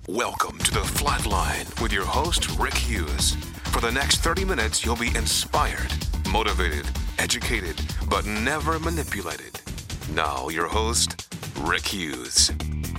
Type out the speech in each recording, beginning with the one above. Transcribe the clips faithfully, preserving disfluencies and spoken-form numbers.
Welcome to The Flatline with your host, Rick Hughes. For the next thirty minutes, you'll be inspired, motivated, educated, but never manipulated. Now, your host, Rick Hughes.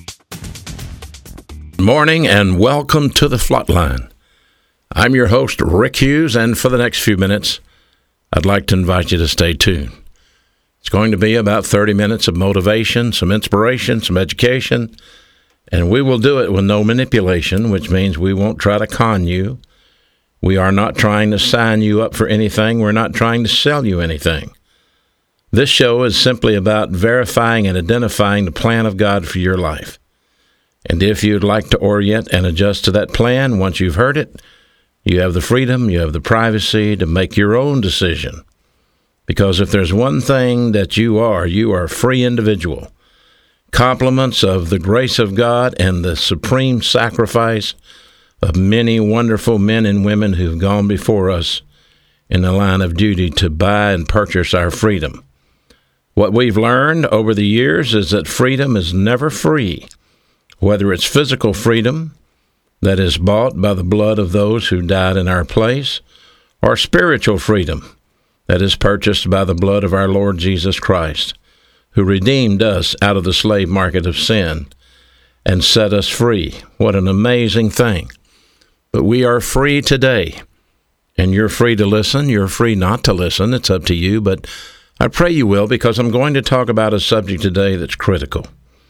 Good morning and welcome to The Flatline. I'm your host, Rick Hughes, and for the next few minutes, I'd like to invite you to stay tuned. It's going to be about thirty minutes of motivation, some inspiration, some education, and we will do it with no manipulation, which means we won't try to con you. We are not trying to sign you up for anything. We're not trying to sell you anything. This show is simply about verifying and identifying the plan of God for your life. And if you'd like to orient and adjust to that plan, once you've heard it, you have the freedom, you have the privacy to make your own decision. Because if there's one thing that you are, you are a free individual. Compliments of the grace of God and the supreme sacrifice of many wonderful men and women who've gone before us in the line of duty to buy and purchase our freedom. What we've learned over the years is that freedom is never free, whether it's physical freedom that is bought by the blood of those who died in our place, or spiritual freedom that is purchased by the blood of our Lord Jesus Christ, who redeemed us out of the slave market of sin and set us free. What an amazing thing. But we are free today, and you're free to listen. You're free not to listen. It's up to you, but I pray you will, because I'm going to talk about a subject today that's critical.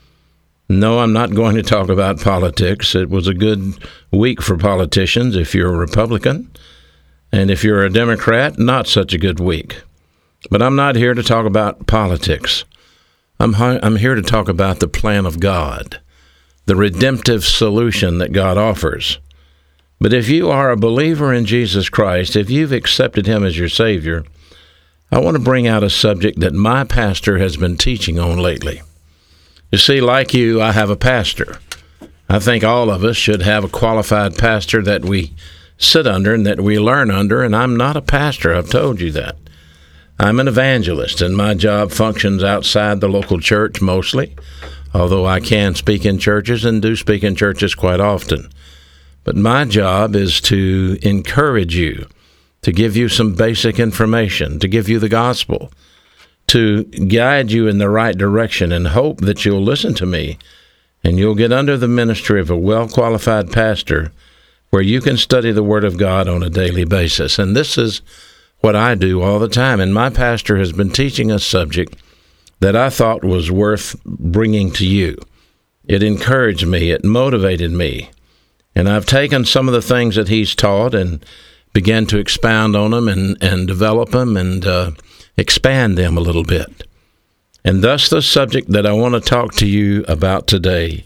No, I'm not going to talk about politics. It was a good week for politicians if you're a Republican, and if you're a Democrat, not such a good week. But I'm not here to talk about politics. I'm I'm here to talk about the plan of God, the redemptive solution that God offers. But if you are a believer in Jesus Christ, if you've accepted Him as your Savior, I want to bring out a subject that my pastor has been teaching on lately. You see, like you, I have a pastor. I think all of us should have a qualified pastor that we sit under and that we learn under, and I'm not a pastor. I've told you that. I'm an evangelist, and my job functions outside the local church mostly, although I can speak in churches and do speak in churches quite often. But my job is to encourage you, to give you some basic information, to give you the gospel, to guide you in the right direction, and hope that you'll listen to me and you'll get under the ministry of a well-qualified pastor where you can study the Word of God on a daily basis. And this is what I do all the time. And my pastor has been teaching a subject that I thought was worth bringing to you. It encouraged me. It motivated me. And I've taken some of the things that he's taught and began to expound on them and, and develop them and uh, expand them a little bit. And thus the subject that I want to talk to you about today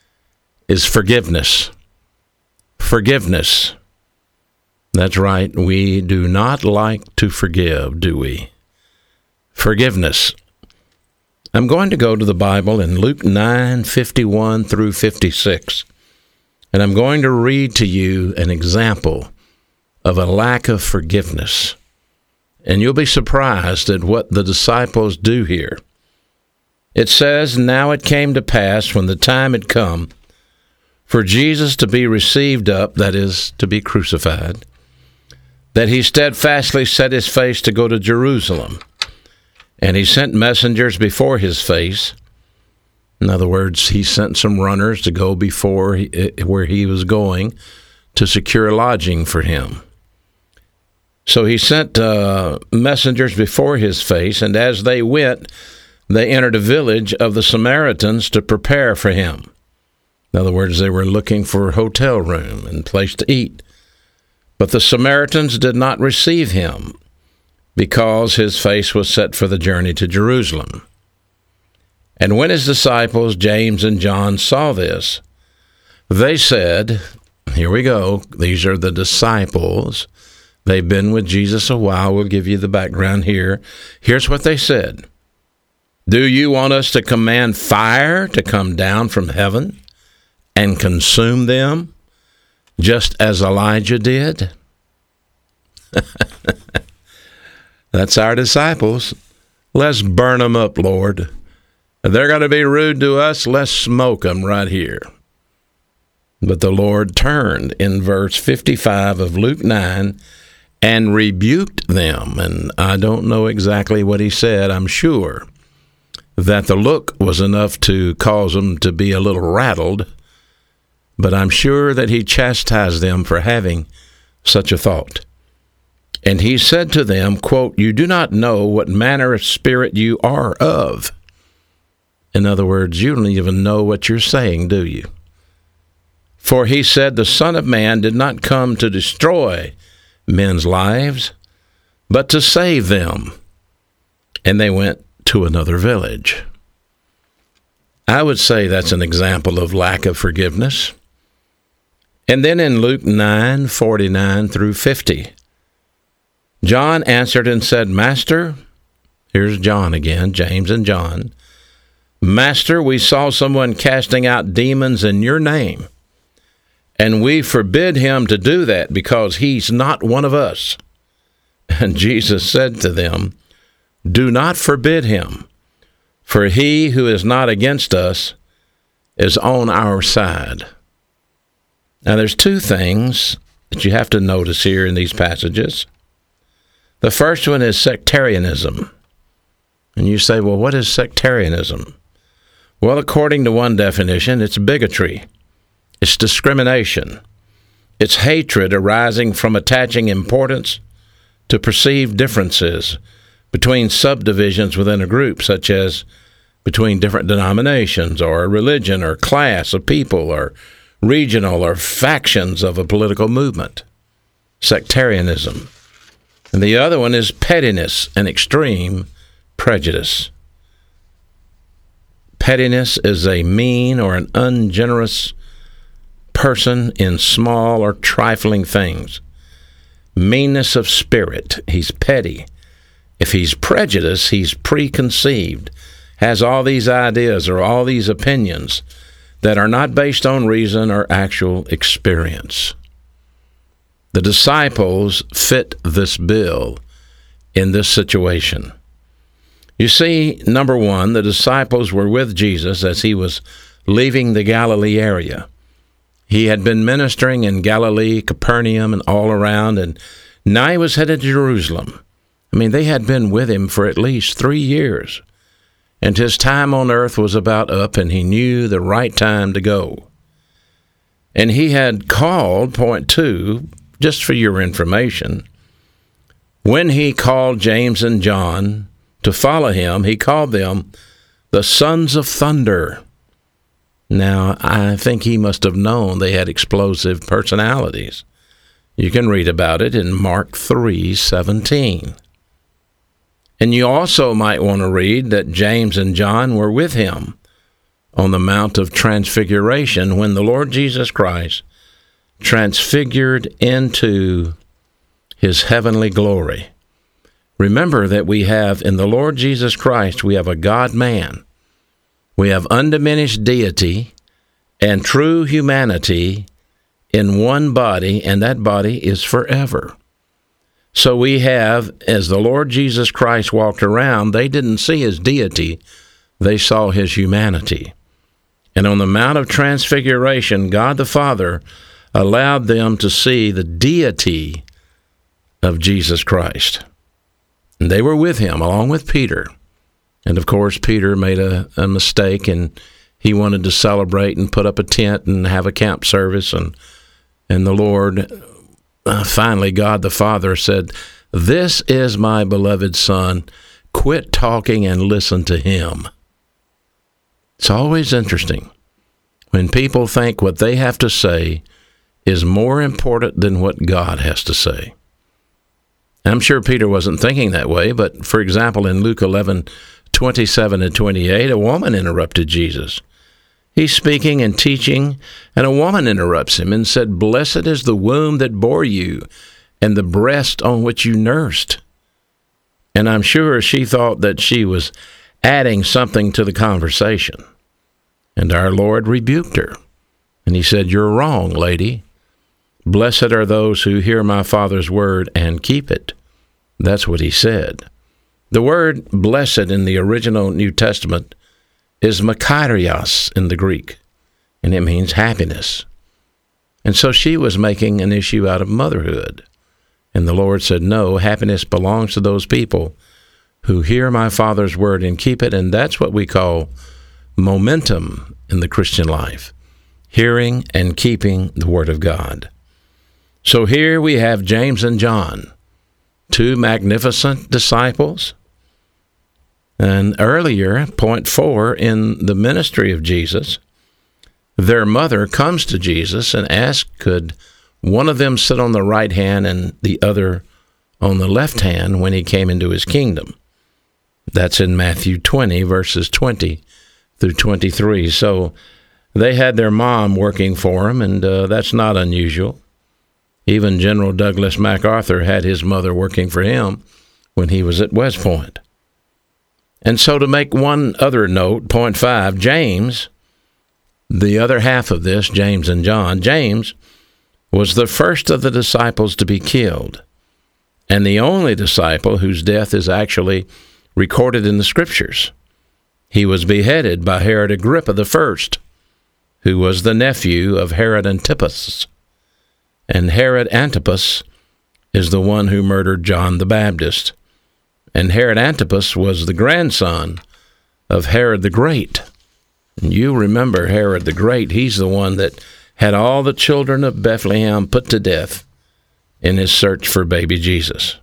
is forgiveness. Forgiveness. That's right. We do not like to forgive, do we? Forgiveness. I'm going to go to the Bible in Luke nine, fifty-one through fifty-six, and I'm going to read to you an example of a lack of forgiveness. And you'll be surprised at what the disciples do here. It says, "Now it came to pass when the time had come for Jesus to be received up," that is, to be crucified, "that he steadfastly set his face to go to Jerusalem. And he sent messengers before his face." In other words, he sent some runners to go before he, where he was going to secure lodging for him. So he sent uh, messengers before his face, and as they went, they entered a village of the Samaritans to prepare for him. In other words, they were looking for a hotel room and place to eat. But the Samaritans did not receive him, because his face was set for the journey to Jerusalem. And when his disciples, James and John, saw this, they said, here we go, these are the disciples. They've been with Jesus a while. We'll give you the background here. Here's what they said. "Do you want us to command fire to come down from heaven and consume them, just as Elijah did?" That's our disciples. Let's burn them up, Lord. If they're going to be rude to us, let's smoke them right here. But the Lord turned in verse fifty-five of Luke nine and rebuked them. And I don't know exactly what he said. I'm sure that the look was enough to cause them to be a little rattled, but I'm sure that he chastised them for having such a thought. And he said to them, quote, "You do not know what manner of spirit you are of." In other words, you don't even know what you're saying, do you? For he said, "The Son of Man did not come to destroy men's lives, but to save them." And they went to another village. I would say that's an example of lack of forgiveness. And then in Luke nine, forty-nine through fifty, John answered and said, "Master," here's John again, James and John, "Master, we saw someone casting out demons in your name, and we forbid him to do that because he's not one of us." And Jesus said to them, "Do not forbid him, for he who is not against us is on our side." Now, there's two things that you have to notice here in these passages. The first one is sectarianism. And you say, well, what is sectarianism? Well, according to one definition, it's bigotry. It's discrimination. It's hatred arising from attaching importance to perceived differences between subdivisions within a group, such as between different denominations or a religion or class of people or regional or factions of a political movement. Sectarianism. And the other one is pettiness and extreme prejudice. Pettiness is a mean or an ungenerous person in small or trifling things. Meanness of spirit. He's petty. If he's prejudiced, he's preconceived, has all these ideas or all these opinions that are not based on reason or actual experience. The disciples fit this bill in this situation. You see, number one, the disciples were with Jesus as he was leaving the Galilee area. He had been ministering in Galilee, Capernaum, and all around, and now he was headed to Jerusalem. I mean, they had been with him for at least three years, and his time on earth was about up, and he knew the right time to go. And he had called, point two, just for your information, when he called James and John to follow him, he called them the sons of thunder. Now, I think he must have known they had explosive personalities. You can read about it in Mark three seventeen. And you also might want to read that James and John were with him on the Mount of Transfiguration when the Lord Jesus Christ transfigured into his heavenly glory. Remember that we have in the Lord Jesus Christ, we have a God-man. We have undiminished deity and true humanity in one body, and that body is forever. So we have, as the Lord Jesus Christ walked around, they didn't see his deity, they saw his humanity. And on the Mount of Transfiguration, God the Father allowed them to see the deity of Jesus Christ. And they were with him, along with Peter. And of course, Peter made a, a mistake, and he wanted to celebrate and put up a tent and have a camp service. And, and the Lord, uh, finally, God the Father said, "This is my beloved Son. Quit talking and listen to him." It's always interesting when people think what they have to say is more important than what God has to say. I'm sure Peter wasn't thinking that way, but for example, in Luke eleven, twenty-seven and twenty-eight, a woman interrupted Jesus. He's speaking and teaching, and a woman interrupts him and said, "Blessed is the womb that bore you, and the breast on which you nursed." And I'm sure she thought that she was adding something to the conversation. And our Lord rebuked her. And he said, "You're wrong, lady. Blessed are those who hear my Father's word and keep it." That's what he said. The word blessed in the original New Testament is makarios in the Greek, and it means happiness. And so she was making an issue out of motherhood. And the Lord said, no, happiness belongs to those people who hear my Father's word and keep it. And that's what we call momentum in the Christian life, hearing and keeping the word of God. So here we have James and John, two magnificent disciples. And earlier, point four, in the ministry of Jesus, their mother comes to Jesus and asks, could one of them sit on the right hand and the other on the left hand when he came into his kingdom? That's in Matthew twenty, verses twenty through twenty-three. So they had their mom working for them, and uh, that's not unusual. Even General Douglas MacArthur had his mother working for him when he was at West Point. And so to make one other note, point five, James, the other half of this, James and John, James was the first of the disciples to be killed, and the only disciple whose death is actually recorded in the Scriptures. He was beheaded by Herod Agrippa the First, who was the nephew of Herod Antipas. And Herod Antipas is the one who murdered John the Baptist. And Herod Antipas was the grandson of Herod the Great. And you remember Herod the Great. He's the one that had all the children of Bethlehem put to death in his search for baby Jesus.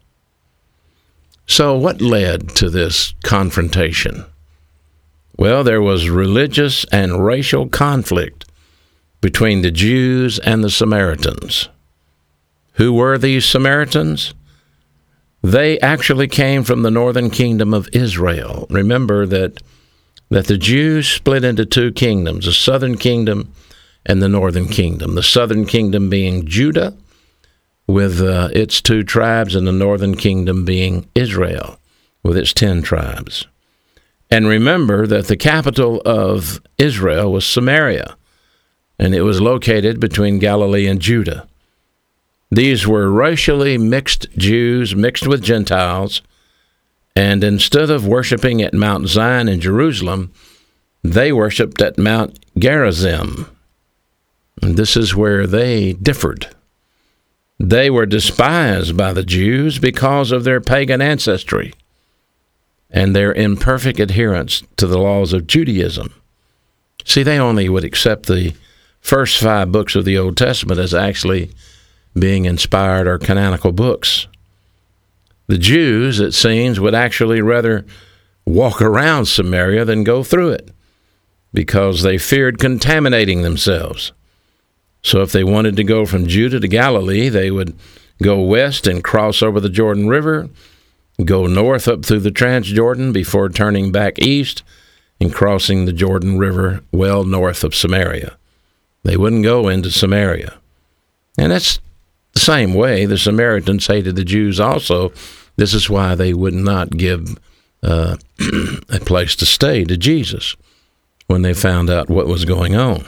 So what led to this confrontation? Well, there was religious and racial conflict between the Jews and the Samaritans. Who were these Samaritans? They actually came from the northern kingdom of Israel. Remember that, that the Jews split into two kingdoms, the southern kingdom and the northern kingdom. The southern kingdom being Judah, with uh, its two tribes, and the northern kingdom being Israel, with its ten tribes. And remember that the capital of Israel was Samaria, and it was located between Galilee and Judah. These were racially mixed Jews mixed with Gentiles, and instead of worshiping at Mount Zion in Jerusalem, they worshiped at Mount Gerizim. And this is where they differed. They were despised by the Jews because of their pagan ancestry and their imperfect adherence to the laws of Judaism. See, they only would accept the first five books of the Old Testament as actually being inspired or canonical books. The Jews, it seems, would actually rather walk around Samaria than go through it because they feared contaminating themselves. So if they wanted to go from Judah to Galilee, they would go west and cross over the Jordan River, go north up through the Transjordan before turning back east and crossing the Jordan River well north of Samaria. They wouldn't go into Samaria. And that's the same way the Samaritans hated the Jews also. This is why they would not give uh, a place to stay to Jesus when they found out what was going on.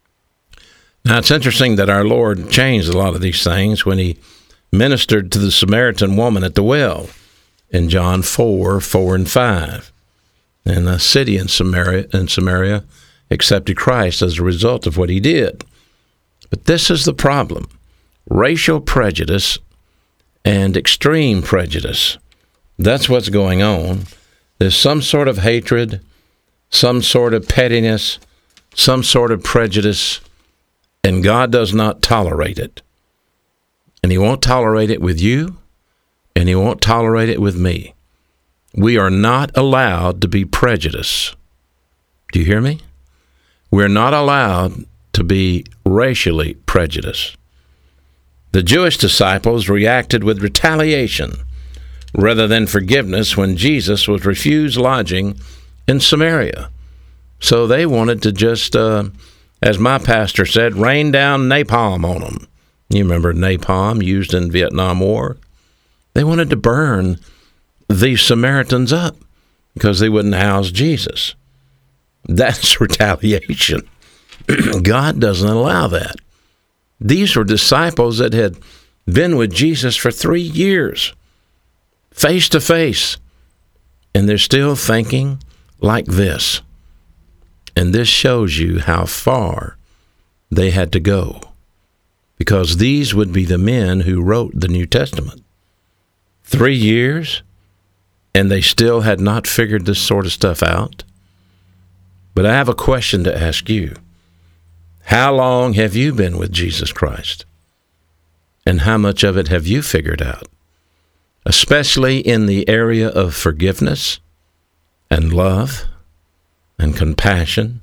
Now, it's interesting that our Lord changed a lot of these things when he ministered to the Samaritan woman at the well in John four, four and five. And the city in Samaria, in Samaria accepted Christ as a result of what he did. But this is the problem. Racial prejudice and extreme prejudice. That's what's going on. There's some sort of hatred, some sort of pettiness, some sort of prejudice, and God does not tolerate it. And he won't tolerate it with you, and he won't tolerate it with me. We are not allowed to be prejudiced. Do you hear me? We're not allowed to be racially prejudiced. The Jewish disciples reacted with retaliation rather than forgiveness when Jesus was refused lodging in Samaria. So they wanted to just, uh, as my pastor said, rain down napalm on them. You remember napalm used in the Vietnam War? They wanted to burn these Samaritans up because they wouldn't house Jesus. That's retaliation. God doesn't allow that. These were disciples that had been with Jesus for three years, face to face, and they're still thinking like this. And this shows you how far they had to go. because these would be the men who wrote the New Testament. Three years, and they still had not figured this sort of stuff out. But I have a question to ask you. How long have you been with Jesus Christ? And how much of it have you figured out? Especially in the area of forgiveness and love and compassion.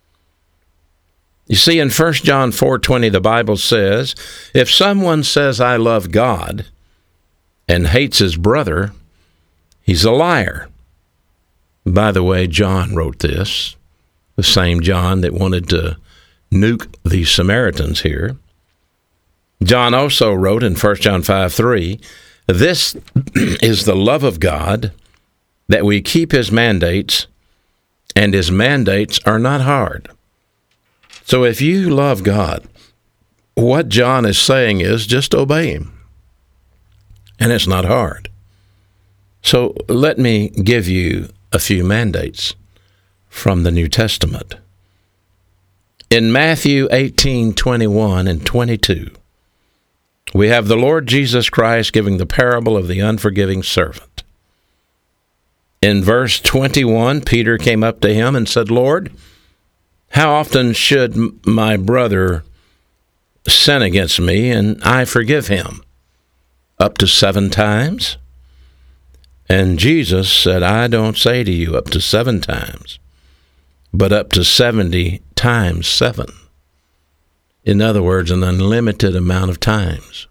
You see, in First John four twenty, the Bible says, if someone says, I love God, and hates his brother, he's a liar. By the way, John wrote this, the same John that wanted to nuke the Samaritans here. John also wrote in First John five three, this is the love of God, that we keep his mandates, and his mandates are not hard. So if you love God, what John is saying is just obey him. And it's not hard. So let me give you a few mandates from the New Testament. In Matthew eighteen twenty-one and twenty-two, we have the Lord Jesus Christ giving the parable of the unforgiving servant. In verse twenty-one, Peter came up to him and said, Lord, how often should my brother sin against me and I forgive him? Up to seven times? And Jesus said, I don't say to you up to seven times, but up to seventy times seven. In other words, an unlimited amount of times.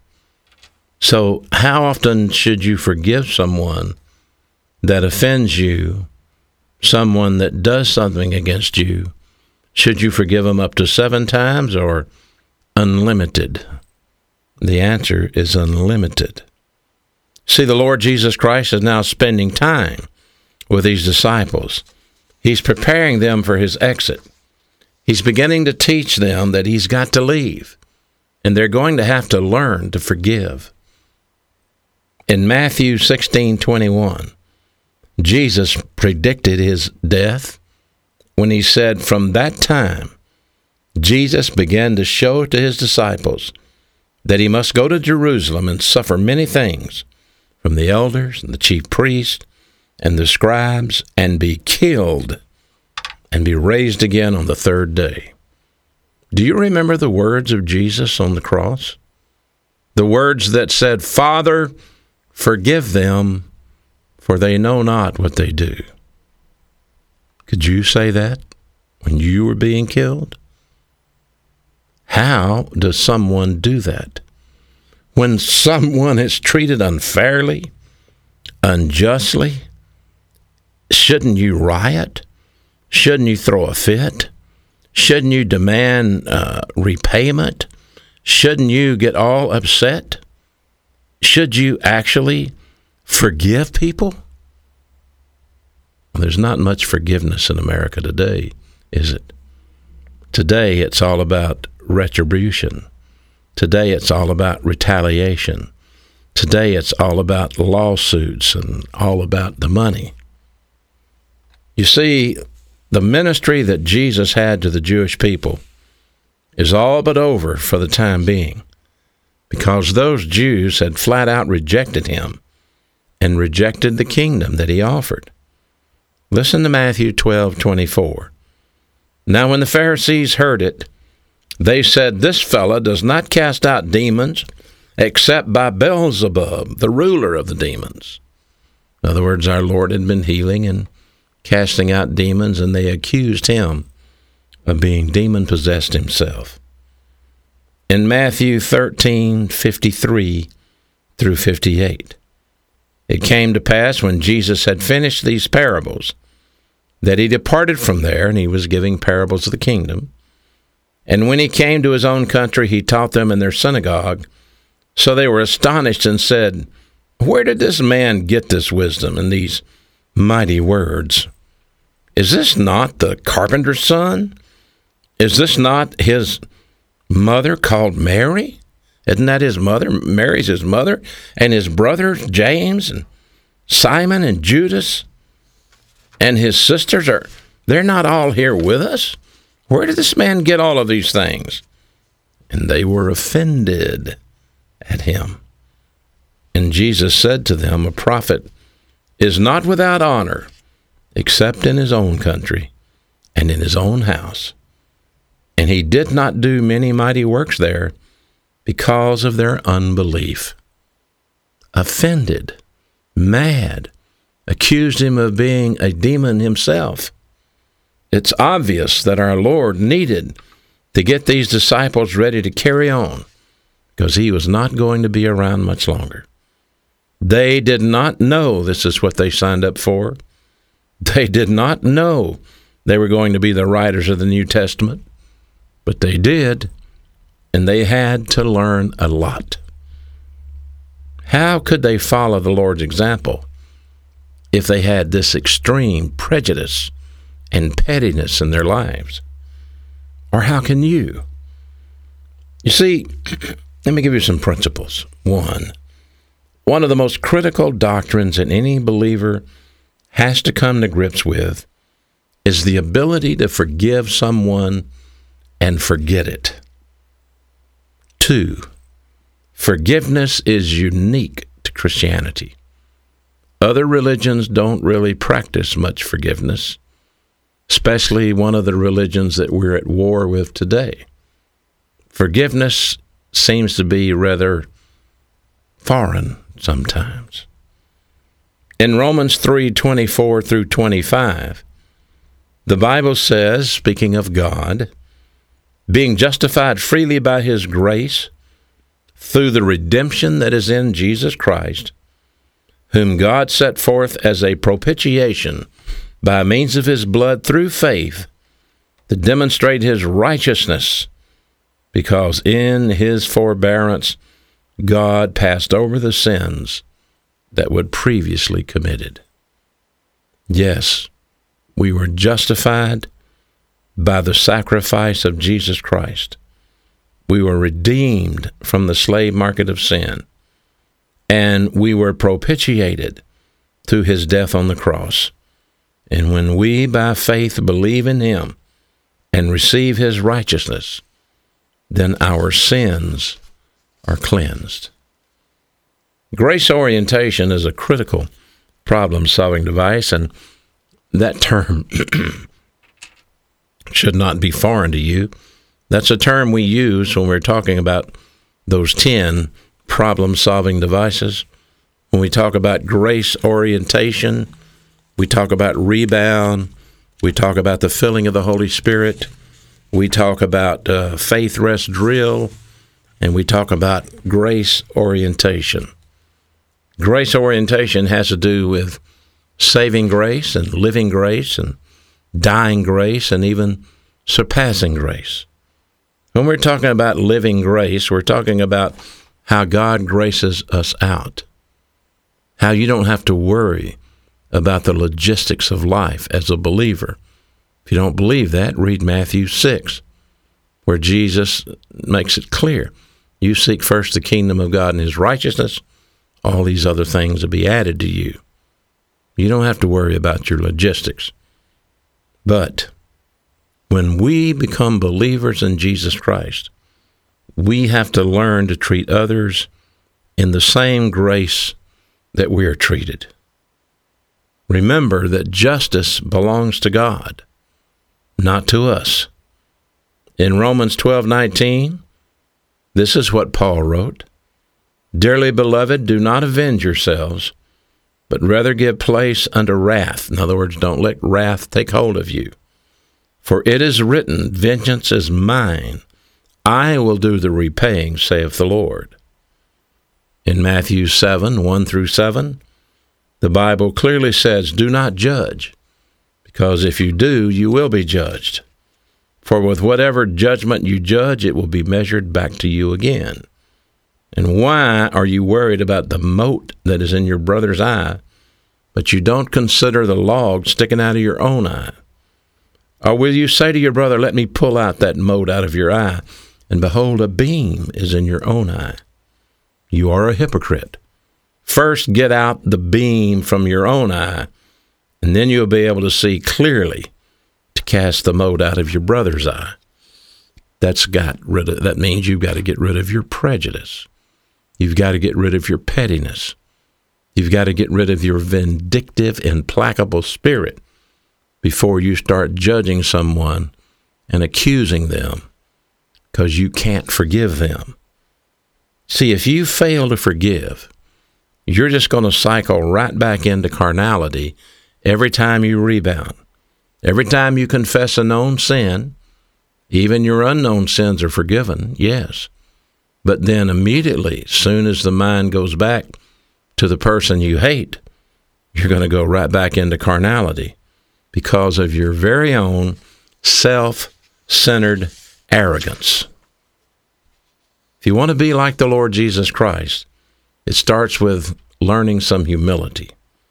So how often should you forgive someone that offends you, someone that does something against you? Should you forgive them up to seven times or unlimited? The answer is unlimited. See, the Lord Jesus Christ is now spending time with these disciples. He's preparing them for his exit. He's beginning to teach them that he's got to leave, and they're going to have to learn to forgive. In Matthew sixteen twenty-one, Jesus predicted his death when he said, from that time, Jesus began to show to his disciples that he must go to Jerusalem and suffer many things from the elders and the chief priests and the scribes, and be killed and be raised again on the third day. Do you remember the words of Jesus on the cross? The words that said, Father, forgive them, for they know not what they do. Could you say that when you were being killed? How does someone do that? When someone is treated unfairly, unjustly, shouldn't you riot? Shouldn't you throw a fit? Shouldn't you demand uh, repayment? Shouldn't you get all upset? Should you actually forgive people? There's not much forgiveness in America today, is it? Today it's all about retribution. Today it's all about retaliation. Today it's all about lawsuits and all about the money. You see, the ministry that Jesus had to the Jewish people is all but over for the time being, because those Jews had flat out rejected him and rejected the kingdom that he offered. Listen to Matthew twelve twenty-four. Now when the Pharisees heard it, they said, this fellow does not cast out demons except by Beelzebub, the ruler of the demons. In other words, our Lord had been healing and casting out demons, and they accused him of being demon-possessed himself. In Matthew thirteen fifty-three through fifty-eight, it came to pass when Jesus had finished these parables that he departed from there, and he was giving parables of the kingdom. And when he came to his own country, he taught them in their synagogue. So they were astonished and said, where did this man get this wisdom and these mighty words? Is this not the carpenter's son? Is this not his mother called Mary? Isn't that his mother? Mary's his mother, and his brothers James and Simon and Judas and his sisters, are they're not all here with us? Where did this man get all of these things? and they were offended at him. And Jesus said to them, a prophet is not without honor, except in his own country and in his own house. And he did not do many mighty works there because of their unbelief. Offended, mad, accused him of being a demon himself. It's obvious that our Lord needed to get these disciples ready to carry on, because he was not going to be around much longer. They did not know this is what they signed up for. They did not know they were going to be the writers of the New Testament, but they did, and they had to learn a lot. How could they follow the Lord's example if they had this extreme prejudice and pettiness in their lives? Or how can you? You see, let me give you some principles. One, one of the most critical doctrines that any believer has to come to grips with is the ability to forgive someone and forget it. Two, forgiveness is unique to Christianity. Other religions don't really practice much forgiveness, especially one of the religions that we're at war with today. Forgiveness seems to be rather foreign sometimes. In Romans three twenty-four through twenty-five, the Bible says, speaking of God, being justified freely by his grace through the redemption that is in Jesus Christ, whom God set forth as a propitiation by means of his blood through faith to demonstrate his righteousness, because in his forbearance God passed over the sins that were previously committed. Yes, we were justified by the sacrifice of Jesus Christ. We were redeemed from the slave market of sin, and we were propitiated through his death on the cross. And when we, by faith, believe in him and receive his righteousness, then our sins are cleansed. Grace orientation is a critical problem-solving device, and that term should not be foreign to you. That's a term we use when we're talking about those ten problem-solving devices. When we talk about grace orientation, we talk about rebound, we talk about the filling of the Holy Spirit, we talk about uh, faith rest drill, and we talk about grace orientation. Grace orientation has to do with saving grace and living grace and dying grace and even surpassing grace. When we're talking about living grace, we're talking about how God graces us out, how you don't have to worry about the logistics of life as a believer. If you don't believe that, read Matthew six, where Jesus makes it clear. You seek first the kingdom of God and his righteousness, all these other things will be added to you. You don't have to worry about your logistics. But when we become believers in Jesus Christ, we have to learn to treat others in the same grace that we are treated. Remember that justice belongs to God, not to us. In Romans twelve nineteen, this is what Paul wrote: Dearly beloved, do not avenge yourselves, but rather give place unto wrath. In other words, don't let wrath take hold of you. For it is written, vengeance is mine. I will do the repaying, saith the Lord. In Matthew seven, one through seven, the Bible clearly says, do not judge, because if you do, you will be judged. For with whatever judgment you judge, it will be measured back to you again. And why are you worried about the mote that is in your brother's eye, but you don't consider the log sticking out of your own eye? Or will you say to your brother, let me pull out that mote out of your eye, and behold, a beam is in your own eye? You are a hypocrite. First get out the beam from your own eye, and then you'll be able to see clearly to cast the mote out of your brother's eye. That's got rid of, that means you've got to get rid of your prejudice. You've got to get rid of your pettiness. You've got to get rid of your vindictive, implacable spirit before you start judging someone and accusing them, because you can't forgive them. See, if you fail to forgive, you're just going to cycle right back into carnality every time you rebound. Every time you confess a known sin, even your unknown sins are forgiven, yes. But then immediately, soon as the mind goes back to the person you hate, you're going to go right back into carnality because of your very own self-centered arrogance. If you want to be like the Lord Jesus Christ, it starts with learning some humility.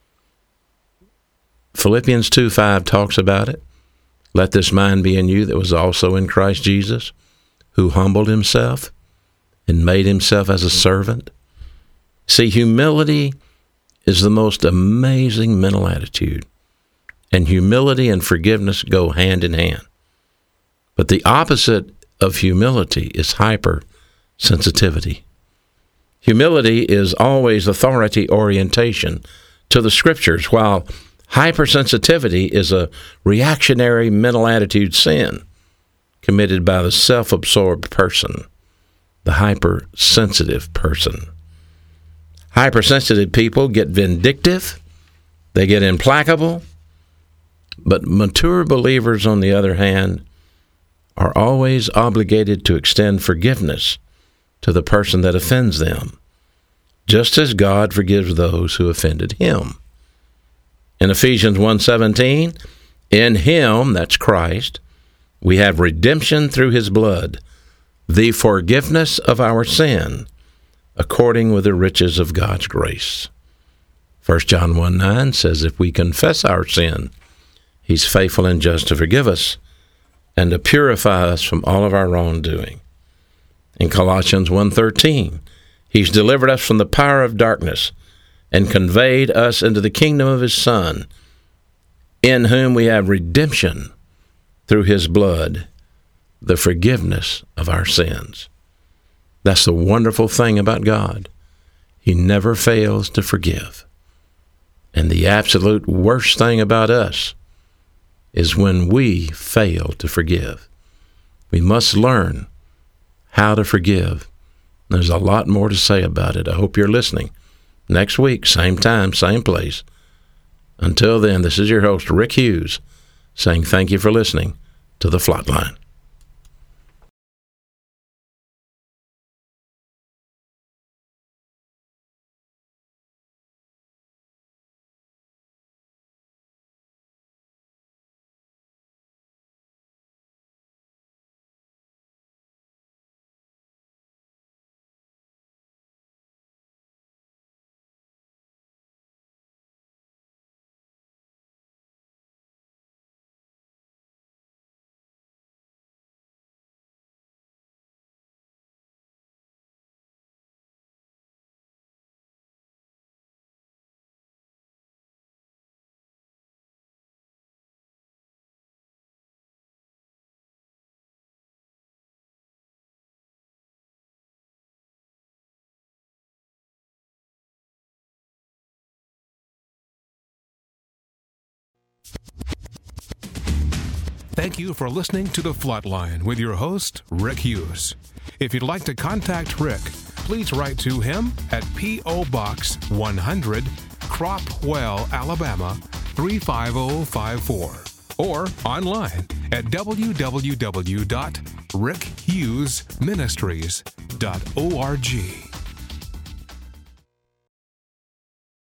Philippians two five talks about it. Let this mind be in you that was also in Christ Jesus, who humbled himself and made himself as a servant. See, humility is the most amazing mental attitude, and humility and forgiveness go hand in hand. But the opposite of humility is hypersensitivity. Humility is always authority orientation to the Scriptures, while hypersensitivity is a reactionary mental attitude sin committed by the self-absorbed person, the hypersensitive person. Hypersensitive people get vindictive, they get implacable, but mature believers, on the other hand, are always obligated to extend forgiveness to the person that offends them, just as God forgives those who offended him. In Ephesians one seventeen, in him, that's Christ, we have redemption through his blood, the forgiveness of our sin, according with the riches of God's grace. First John one nine says, if we confess our sin, he's faithful and just to forgive us and to purify us from all of our wrongdoing. In Colossians one thirteen, he's delivered us from the power of darkness and conveyed us into the kingdom of his Son, in whom we have redemption through his blood, the forgiveness of our sins. That's the wonderful thing about God. He never fails to forgive. And the absolute worst thing about us is when we fail to forgive. We must learn how to forgive. There's a lot more to say about it. I hope you're listening. Next week, same time, same place. Until then, this is your host, Rick Hughes, saying thank you for listening to The Flatline. Thank you for listening to The Flatline with your host, Rick Hughes. If you'd like to contact Rick, please write to him at P O. Box one hundred, Cropwell, Alabama three five zero five four, or online at w w w dot rick hughes ministries dot org.